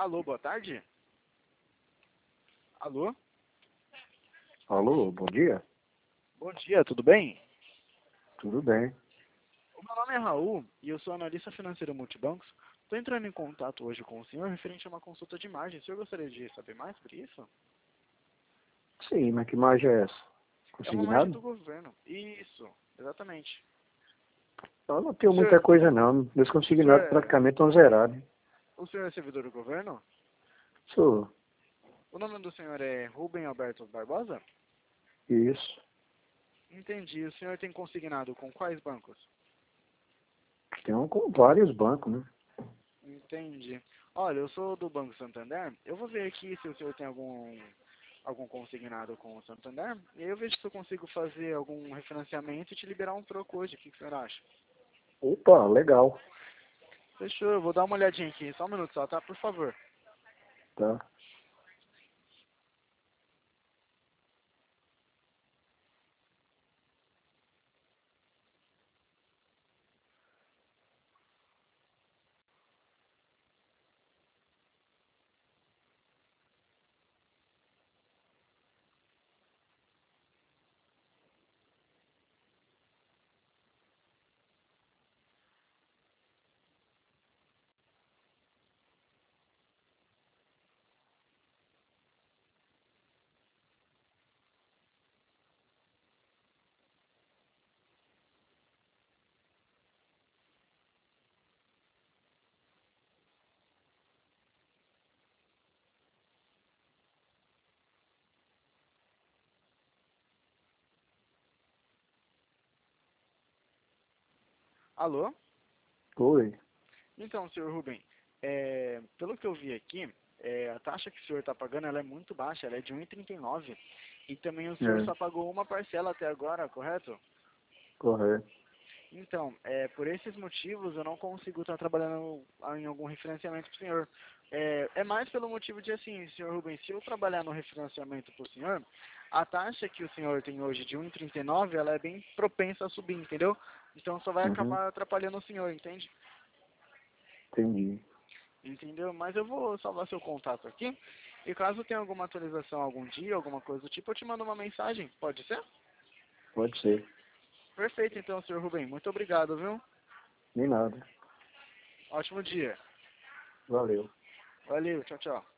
Alô, boa tarde? Alô? Alô, bom dia. Bom dia, tudo bem? Tudo bem. O meu nome é Raul e eu sou analista financeiro multibancos. Estou entrando em contato hoje com o senhor referente a uma consulta de imagem. O senhor gostaria de saber mais sobre isso? Sim, mas que imagem é essa? É uma imagem Consignado? do governo. Isso, exatamente. Eu não O tenho muita senhor, coisa não. Meus o senhor consignados é, praticamente estão zerados. o senhor é servidor do governo? Sou. O nome do senhor é Rubem Alberto Barbosa? Isso. Entendi. O senhor tem consignado com quais bancos? Tem um com vários bancos, né? Entendi. Olha, eu sou do Banco Santander. Eu vou ver aqui se o senhor tem algum consignado com o Santander. E aí eu vejo se eu consigo fazer algum refinanciamento e te liberar um troco hoje. O que o senhor acha? Opa, legal. Fechou, eu vou dar uma olhadinha aqui. Só um minuto só, tá? Por favor. Tá. Alô? Oi. Então, senhor Rubem, pelo que eu vi aqui, a taxa que o senhor está pagando ela é muito baixa, ela é de 1,39. E também o senhor É, só pagou uma parcela até agora, correto? correto. Então, por esses motivos eu não consigo estar trabalhando em algum refinanciamento para o senhor. É mais pelo motivo de assim, senhor Rubens, se eu trabalhar no refinanciamento para o senhor, a taxa que o senhor tem hoje de 1,39, ela é bem propensa a subir, entendeu? Então só vai Uhum. acabar atrapalhando o senhor, entende? Entendi. Entendeu? Mas eu vou salvar seu contato aqui. E caso tenha alguma atualização algum dia, alguma coisa do tipo, eu te mando uma mensagem. Pode ser? Pode ser. Perfeito, então, senhor Rubem. Muito obrigado, viu? Nem nada. Ótimo dia. Valeu. Valeu, tchau, tchau.